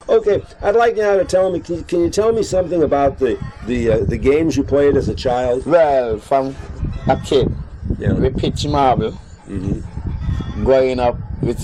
Okay, I'd like now to tell me. Can you tell me something about the games you played as a child? Well, from a kid, Yeah. we pitch marble. Growing up,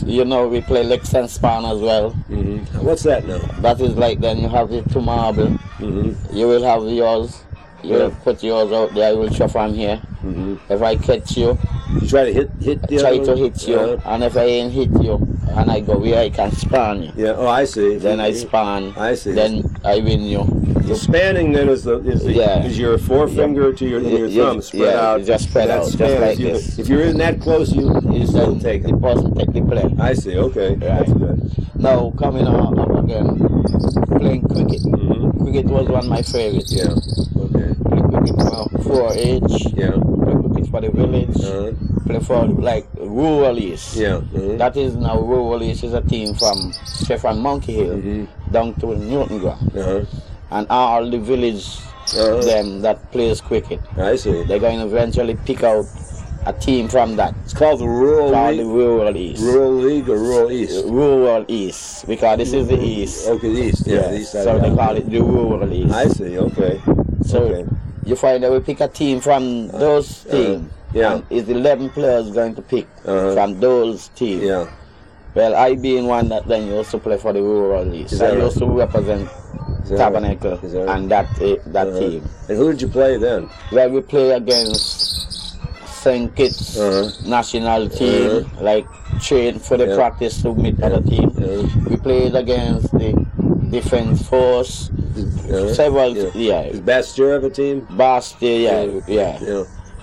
we play Lex and Span as well. What's that now? That is like then you have it to marble. You will have yours. You will put yours out there. I will shove from here. If I catch you, You try to hit the try other to one? hit you, and if I ain't hit you, and I go where I can span you. Yeah. Oh, I see. Then I span. I see. Then I win you. The spanning then is your forefinger to your thumb spread out. You just spread out, That's just span. like this. If you're in that close, you still take it. The person take the play. I see. Okay. Right. That's good. Now coming up again, playing cricket. Cricket was one of my favorites. Yeah. Okay. Play cricket for 4H. Yeah. Play cricket for the village. Play for like Rural East. Yeah. That is now Rural East is a team from straight from Monkey Hill down to Newton Ground. And all the village them that plays cricket. I see. They're going to eventually pick out a team from that. It's called the Rural Called League. the Rural East. Rural League or Rural East? Rural East, because this is the East. Okay, the East. Yeah, the East side. So they call it the Rural East. I see. Okay. So Okay. you find that we pick a team from those teams. Yeah. And it's 11 players going to pick from those teams. Yeah. Well, I being one that then used to play for the Rural East. Is that I right? used to represent Tabernacle Is that right? and that team. And who did you play then? Well, we play against St. Kitts national team, like train for the practice to meet other team. We played against the Defense Force, several, Is Bastyr have a team? Bastille, yeah.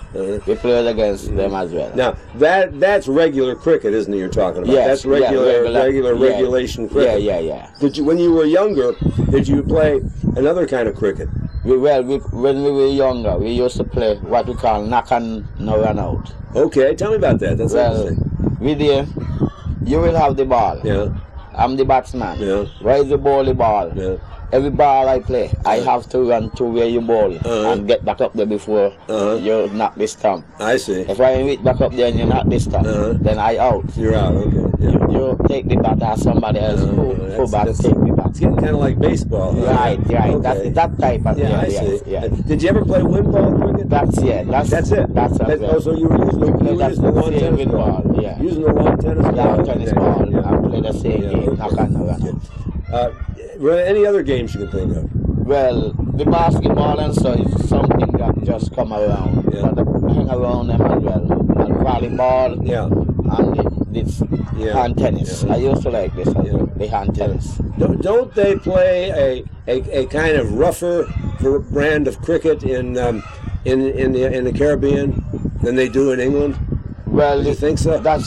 We played against them as well. Now that's regular cricket, isn't it? You're talking about? Yes, That's regular yeah, regulation cricket. Yeah. Did you, when you were younger, did you play another kind of cricket? When we were younger, we used to play what we call knock and no run out. Okay, tell me about that. That's Well, interesting. with you will have the ball. Yeah. I'm the batsman. Yeah. Where is the ball? Yeah. Every ball I play, I have to run to where you ball and get back up there before you knock the stump. I see. If I ain't reach back up there and you knock the stump, then I out. You're out. Okay. Yeah. You take the bat or somebody else who bat take the bat. It's getting kind of like baseball. Huh? Right. Okay. That's that type of Yeah, I see. yeah. Did you ever play wind ball cricket? That's it. That's it. That's Oh, so you were using the lawn tennis wind ball. ball. Yeah. Using the lawn tennis ball. Lawn tennis ball. Yeah. I play the same game. Knock and no run out. Were there any other games you can think of? Well, the basketball and so is something that just come around. Yeah. But I hang around them as well. And volleyball Yeah. and this hand tennis. I used to like this, the hand tennis. Don't they play a kind of rougher brand of cricket in the Caribbean than they do in England? Well, Do you think so? That's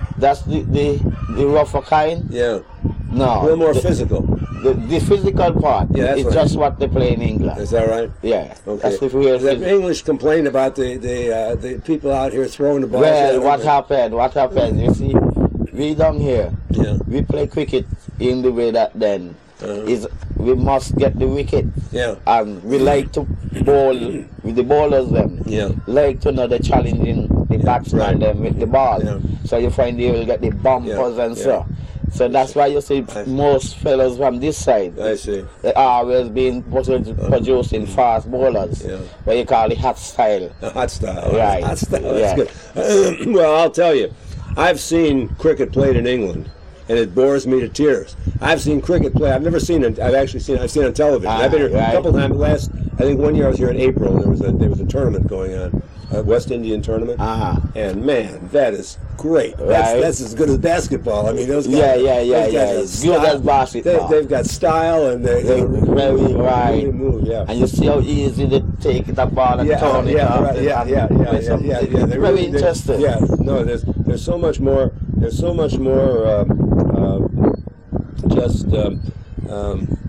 the rougher kind. Yeah. No, A little more physical. The physical part Yeah, that's is what just what they play in England. Is that right? Yeah, Okay. that's the real The physical. English complain about the people out here throwing the balls. Well, at what them. happened? You see, we down here, we play cricket in the way that then is we must get the wicket. Yeah. And we like to bowl with the bowlers them. Yeah. Like to know the challenging the batsman them with the ball. Yeah. So you find they will get the bumpers and so. So that's why you see most fellas from this side. I see. They are always being producing fast bowlers. Yeah. What you call the hot style. Hot style. Right. Hot style. Yeah. That's good. Well, I'll tell you, I've seen cricket played in England, and it bores me to tears. I've seen cricket play. I've never seen it. I've seen it on television. I've been here a couple times. I think one year I was here in April. There was a tournament going on, a West Indian tournament, and man, that is great. That's as good as basketball. I mean, those guys. It's good as basketball. They've got style, and they really move. Yeah. And you see how easy they take the ball and turn it up. They're very interesting. Yeah, no, there's so much more. There's so much more.